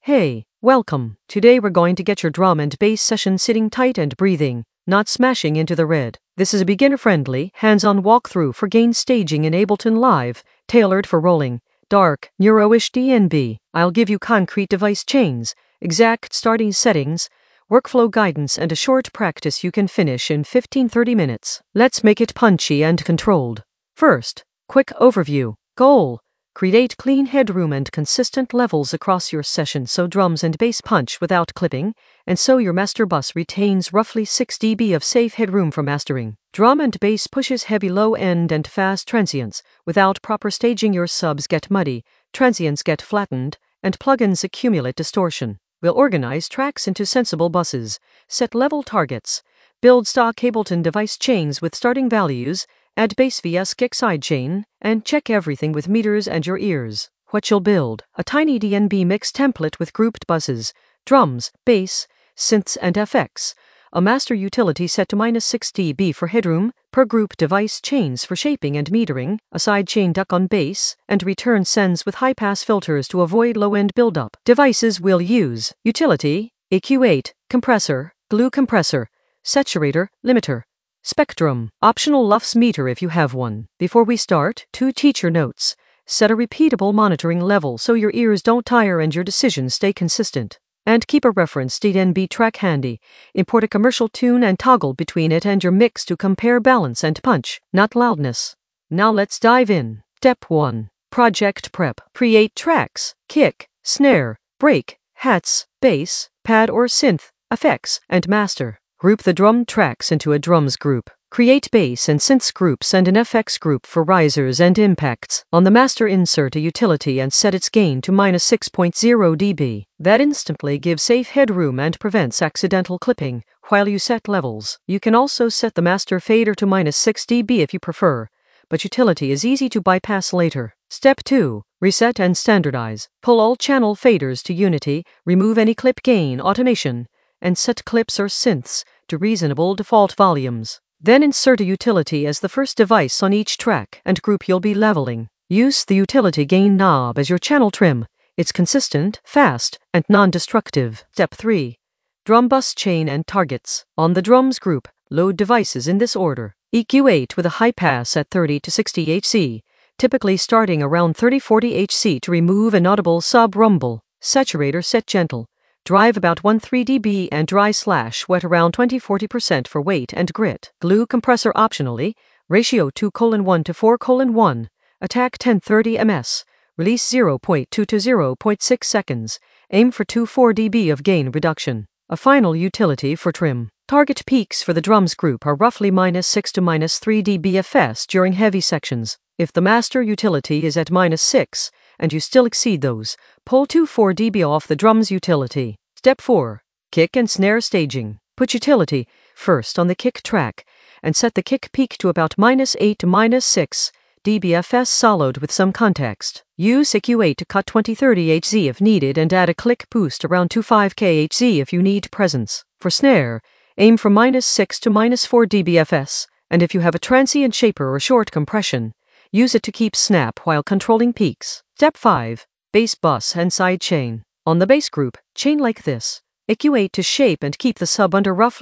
Hey, welcome. Today we're going to get your drum and bass session sitting tight and breathing, not smashing into the red. This is a beginner-friendly, hands-on walkthrough for gain staging in Ableton Live, tailored for rolling, dark, neuro-ish DnB. I'll give you concrete device chains, exact starting settings, workflow guidance and a short practice you can finish in 15-30 minutes. Let's make it punchy and controlled. First, quick overview. Goal: create clean headroom and consistent levels across your session so drums and bass punch without clipping, and so your master bus retains roughly 6 dB of safe headroom for mastering. Drum and bass pushes heavy low end and fast transients. Without proper staging, your subs get muddy, transients get flattened, and plugins accumulate distortion. We'll organize tracks into sensible buses, set level targets, build stock Ableton device chains with starting values, add bass vs kick sidechain, and check everything with meters and your ears. What you'll build: a tiny DnB mix template with grouped buses, drums, bass, synths and FX, a master utility set to -6 dB for headroom, per group device chains for shaping and metering, a sidechain duck on bass, and return sends with high-pass filters to avoid low-end buildup. Devices we'll use: utility, EQ8, compressor, glue compressor, saturator, limiter, spectrum, optional LUFS meter if you have one. Before we start, 2 teacher notes. Set a repeatable monitoring level so your ears don't tire and your decisions stay consistent. And keep a reference DnB track handy. Import a commercial tune and toggle between it and your mix to compare balance and punch, not loudness. Now let's dive in. Step 1. Project prep. Create tracks: kick, snare, break, hats, bass, pad or synth, effects, and master. Group the drum tracks into a drums group. Create bass and synths groups and an FX group for risers and impacts. On the master, insert a utility and set its gain to -6.0 dB. That instantly gives safe headroom and prevents accidental clipping while you set levels. You can also set the master fader to -6 dB if you prefer, but utility is easy to bypass later. Step 2. Reset and standardize. Pull all channel faders to unity, remove any clip gain automation, and set clips or synths to reasonable default volumes. Then insert a utility as the first device on each track and group you'll be leveling. Use the utility gain knob as your channel trim. It's consistent, fast, and non-destructive. Step 3. Drum bus chain and targets. On the drums group, load devices in this order: EQ8 with a high pass at 30 to 60 Hz, typically starting around 30-40 Hz to remove inaudible sub-rumble. Saturator set gentle. Drive about 1-3 dB and dry/wet around 20-40% for weight and grit. Glue compressor optionally, ratio 2:1 to 4:1, attack 10-30 ms, release 0.2 to 0.6 seconds, aim for 2-4 dB of gain reduction. A final utility for trim. Target peaks for the drums group are roughly -6 to -3 dBFS during heavy sections. If the master utility is at -6, and you still exceed those, pull 2-4 dB off the drums utility. Step 4. Kick and snare staging. Put utility first on the kick track, and set the kick peak to about -8 to -6 dBFS solid with some context. Use EQ8 to cut 20-30 Hz if needed and add a click boost around 2.5 kHz if you need presence. For snare, aim for -6 to -4 dBFS, and if you have a transient shaper or short compression, use it to keep snap while controlling peaks. Step 5. Bass bus and sidechain. On the bass group, chain like this. EQ8 to shape and keep the sub under roughly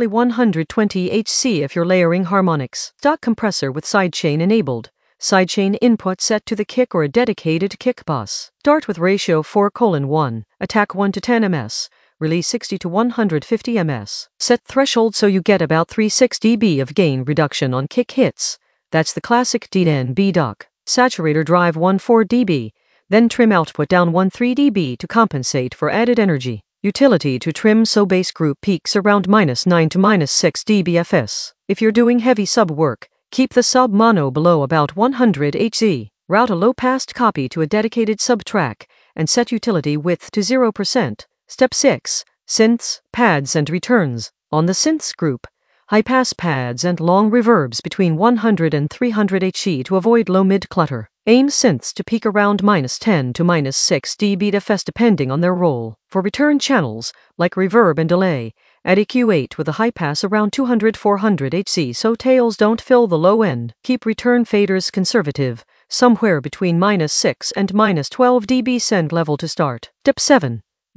120 Hz if you're layering harmonics. Stock compressor with sidechain enabled. Sidechain input set to the kick or a dedicated kick bus. Start with ratio 4:1, attack 1 to 10 ms, release 60 to 150 ms. Set threshold so you get about 3-6 dB of gain reduction on kick hits. That's the classic DnB duck. Saturator drive 1-4 dB, then trim output down 1-3 dB to compensate for added energy. Utility to trim so bass group peaks around -9 to -6 dBFS. If you're doing heavy sub work, keep the sub mono below about 100 Hz. Route a low-passed copy to a dedicated sub track and set utility width to 0%. Step 6. Synths, pads and returns. On the synths group, high-pass pads and long reverbs between 100 and 300 Hz to avoid low-mid clutter. Aim synths to peak around -10 to -6 dBFS depending on their role. For return channels, like reverb and delay, add EQ8 with a high pass around 200-400 Hz so tails don't fill the low end. Keep return faders conservative, somewhere between -6 and -12 dB send level to start. Step 7.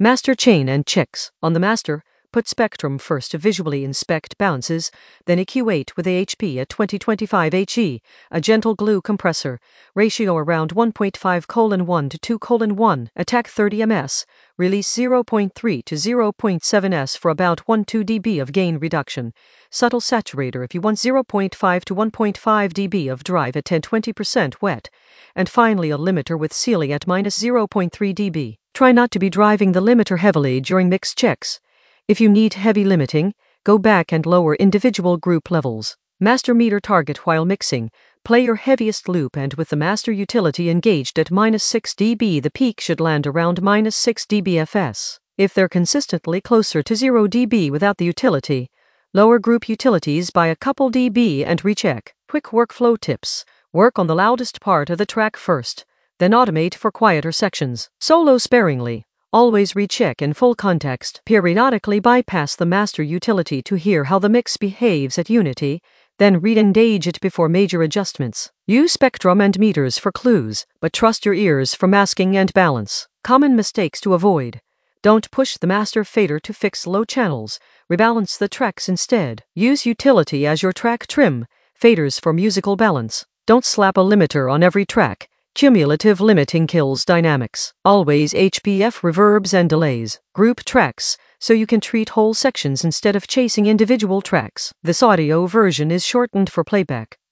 Master chain and checks. On the master, put Spectrum first to visually inspect bounces, then equate with AHP at 2025 HE, a gentle glue compressor, ratio around 1.5:1 to 2:1, attack 30 ms, release 0.3 to 0.7 s for about 1-2 dB of gain reduction, subtle saturator if you want 0.5 to 1.5 dB of drive at 10-20% wet, and finally a limiter with Sealy at -0.3 dB. Try not to be driving the limiter heavily during mix checks. If you need heavy limiting, go back and lower individual group levels. Master meter target while mixing. Play your heaviest loop and with the master utility engaged at -6 dB the peak should land around -6 dBFS. If they're consistently closer to 0 dB without the utility, lower group utilities by a couple dB and recheck. Quick workflow tips. Work on the loudest part of the track first, then automate for quieter sections. Solo sparingly. Always recheck in full context. Periodically bypass the master utility to hear how the mix behaves at unity, then re-engage it before major adjustments. Use spectrum and meters for clues, but trust your ears for masking and balance. Common mistakes to avoid. Don't push the master fader to fix low channels. Rebalance the tracks instead. Use utility as your track trim. Faders for musical balance. Don't slap a limiter on every track. Cumulative limiting kills dynamics. Always HPF reverbs and delays. Group tracks, so you can treat whole sections instead of chasing individual tracks. This audio version is shortened for playback.